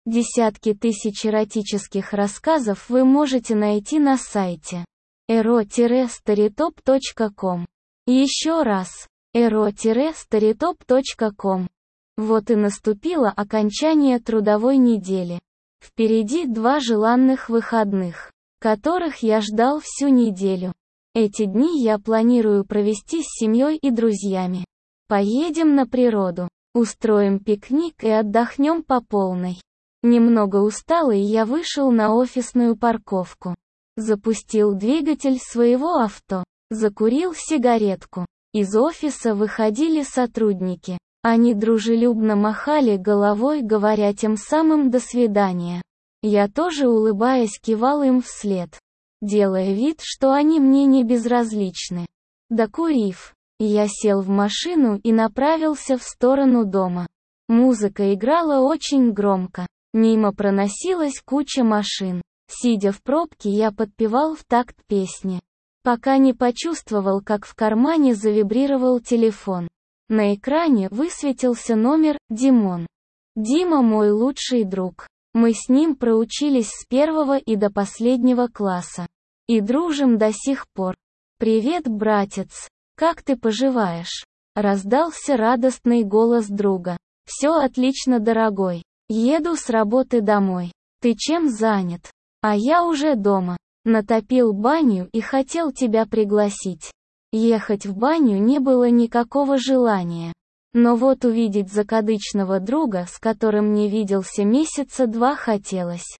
Десятки тысяч эротических рассказов вы можете найти на сайте ero-storytop.com. Еще раз, ero-storytop.com. Вот и наступило окончание трудовой недели. Впереди 2 желанных выходных, которых я ждал всю неделю. Эти дни я планирую провести с семьей и друзьями. Поедем на природу, устроим пикник и отдохнем по полной. Немного усталый я вышел на офисную парковку. Запустил двигатель своего авто, закурил сигаретку. Из офиса выходили сотрудники. Они дружелюбно махали головой, говоря тем самым «до свидания». Я тоже, улыбаясь, кивал им вслед, делая вид, что они мне не безразличны. Докурив, я сел в машину и направился в сторону дома. Музыка играла очень громко. Мимо проносилась куча машин. Сидя в пробке, я подпевал в такт песни, пока не почувствовал, как в кармане завибрировал телефон. На экране высветился номер «Димон». Дима мой лучший друг. Мы с ним проучились с 1 и до последнего класса. И дружим до сих пор. «Привет, братец. Как ты поживаешь?» Раздался радостный голос друга. «Все отлично, дорогой. Еду с работы домой. Ты чем занят?» «А я уже дома. Натопил баню и хотел тебя пригласить». Ехать в баню не было никакого желания. Но вот увидеть закадычного друга, с которым не виделся месяца 2, хотелось.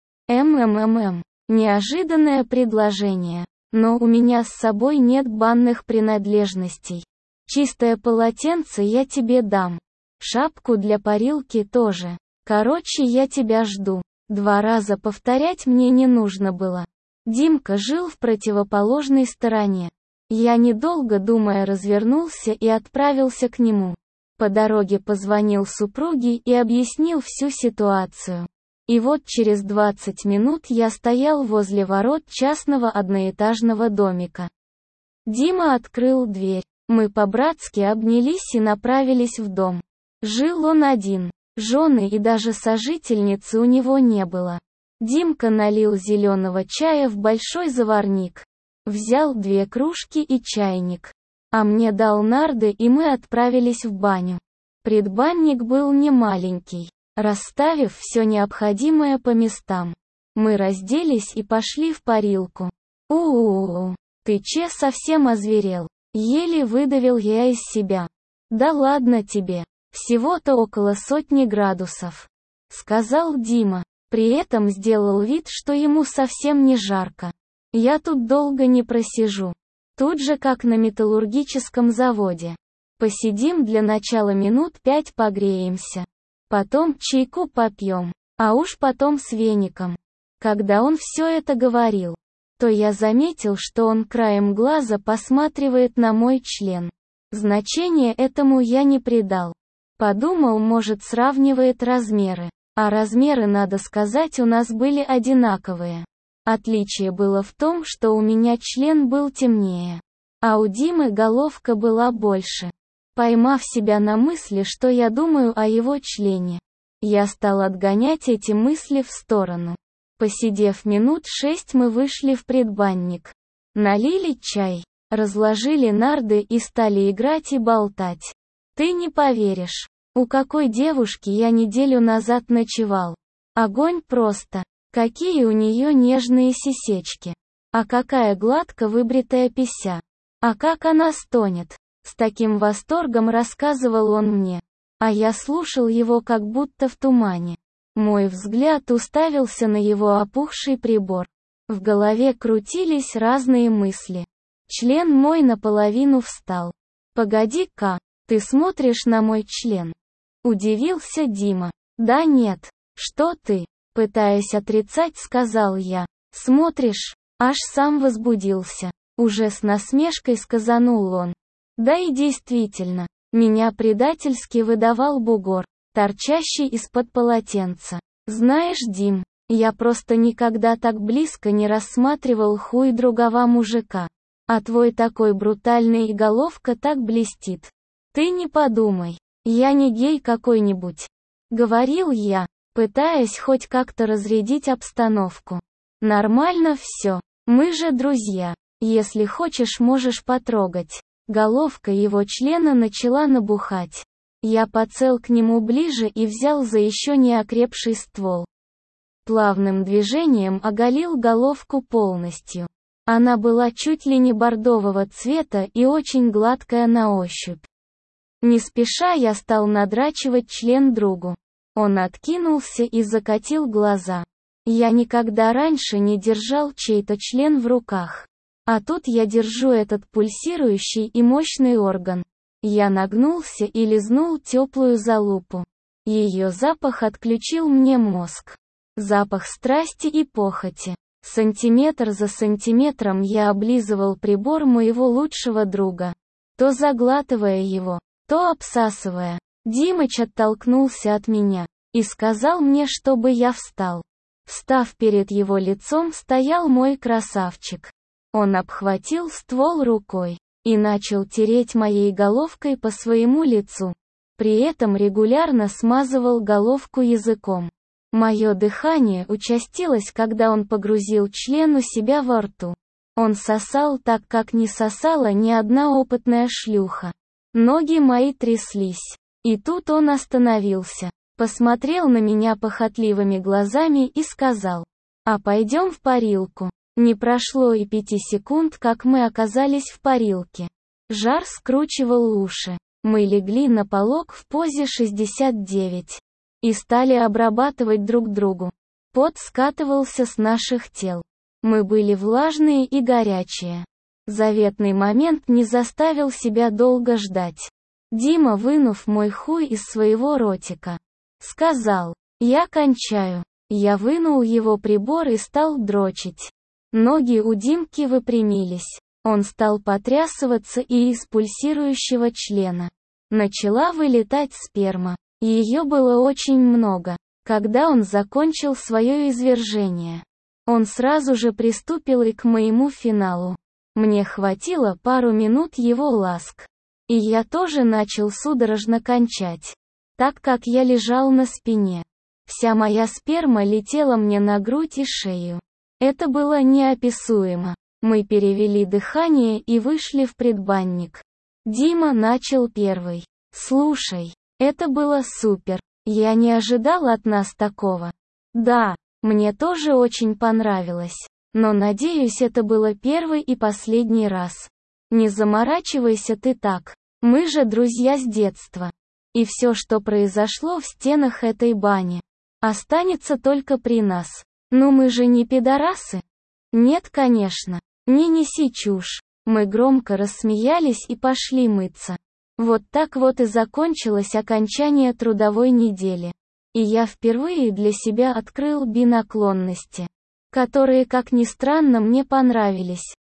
Неожиданное предложение. Но у меня с собой нет банных принадлежностей. Чистое полотенце я тебе дам. Шапку для парилки тоже. Короче, я тебя жду. 2 раза повторять мне не нужно было. Димка жил в противоположной стороне. Я, недолго думая, развернулся и отправился к нему. По дороге позвонил супруге и объяснил всю ситуацию. И вот через 20 минут я стоял возле ворот частного одноэтажного домика. Дима открыл дверь. Мы по-братски обнялись и направились в дом. Жил он один. Жены и даже сожительницы у него не было. Димка налил зеленого чая в большой заварник. Взял 2 кружки и чайник. А мне дал нарды, и мы отправились в баню. Предбанник был не маленький. Расставив все необходимое по местам, мы разделись и пошли в парилку. Ты че совсем озверел? Еле выдавил я из себя. Да ладно тебе. Всего-то около 100 градусов. Сказал Дима. При этом сделал вид, что ему совсем не жарко. Я тут долго не просижу. Тут же как на металлургическом заводе. Посидим для начала минут 5, погреемся. Потом чайку попьем. А уж потом с веником. Когда он все это говорил, то я заметил, что он краем глаза посматривает на мой член. Значения этому я не придал. Подумал, может, сравнивает размеры. А размеры, надо сказать, у нас были одинаковые. Отличие было в том, что у меня член был темнее, а у Димы головка была больше. Поймав себя на мысли, что я думаю о его члене, я стал отгонять эти мысли в сторону. Посидев минут 6, мы вышли в предбанник. Налили чай, разложили нарды и стали играть и болтать. Ты не поверишь, у какой девушки я неделю назад ночевал. Огонь просто. Какие у нее нежные сисечки. А какая гладко выбритая пися. А как она стонет. С таким восторгом рассказывал он мне. А я слушал его как будто в тумане. Мой взгляд уставился на его опухший прибор. В голове крутились разные мысли. Член мой наполовину встал. «Погоди-ка, ты смотришь на мой член?» Удивился Дима. «Да нет, что ты?» Пытаясь отрицать, сказал я. «Смотришь?» Аж сам возбудился. Уже с насмешкой сказанул он. Да и действительно, меня предательски выдавал бугор, торчащий из-под полотенца. Знаешь, Дим, я просто никогда так близко не рассматривал хуй другого мужика. А твой такой брутальный и головка так блестит. Ты не подумай, я не гей какой-нибудь. Говорил я, пытаясь хоть как-то разрядить обстановку. Нормально все. Мы же друзья. Если хочешь, можешь потрогать. Головка его члена начала набухать. Я подсел к нему ближе и взял за еще не окрепший ствол. Плавным движением оголил головку полностью. Она была чуть ли не бордового цвета и очень гладкая на ощупь. Не спеша я стал надрачивать член другу. Он откинулся и закатил глаза. Я никогда раньше не держал чей-то член в руках. А тут я держу этот пульсирующий и мощный орган. Я нагнулся и лизнул теплую залупу. Ее запах отключил мне мозг. Запах страсти и похоти. Сантиметр за сантиметром я облизывал прибор моего лучшего друга, то заглатывая его, то обсасывая. Димыч оттолкнулся от меня и сказал мне, чтобы я встал. Встав перед его лицом, стоял мой красавчик. Он обхватил ствол рукой и начал тереть моей головкой по своему лицу. При этом регулярно смазывал головку языком. Мое дыхание участилось, когда он погрузил член у себя во рту. Он сосал так, как не сосала ни одна опытная шлюха. Ноги мои тряслись. И тут он остановился, посмотрел на меня похотливыми глазами и сказал: «А пойдем в парилку». Не прошло и 5 секунд, как мы оказались в парилке. Жар скручивал уши. Мы легли на полок в позе 69 и стали обрабатывать друг другу. Пот скатывался с наших тел. Мы были влажные и горячие. Заветный момент не заставил себя долго ждать. Дима, вынув мой хуй из своего ротика, сказал: «Я кончаю». Я вынул его прибор и стал дрочить. Ноги у Димки выпрямились. Он стал потрясываться, и из пульсирующего члена начала вылетать сперма. Ее было очень много. Когда он закончил свое извержение, он сразу же приступил и к моему финалу. Мне хватило пару минут его ласк. И я тоже начал судорожно кончать, так как я лежал на спине. Вся моя сперма летела мне на грудь и шею. Это было неописуемо. Мы перевели дыхание и вышли в предбанник. Дима начал первый. «Слушай, это было супер. Я не ожидал от нас такого. Да, мне тоже очень понравилось. Но надеюсь, это было первый и последний раз. Не заморачивайся ты так. Мы же друзья с детства. И все, что произошло в стенах этой бани, останется только при нас. Ну мы же не пидорасы?» «Нет, конечно. Не неси чушь». Мы громко рассмеялись и пошли мыться. Вот так вот и закончилось окончание трудовой недели. И я впервые для себя открыл би-наклонности, которые, как ни странно, мне понравились.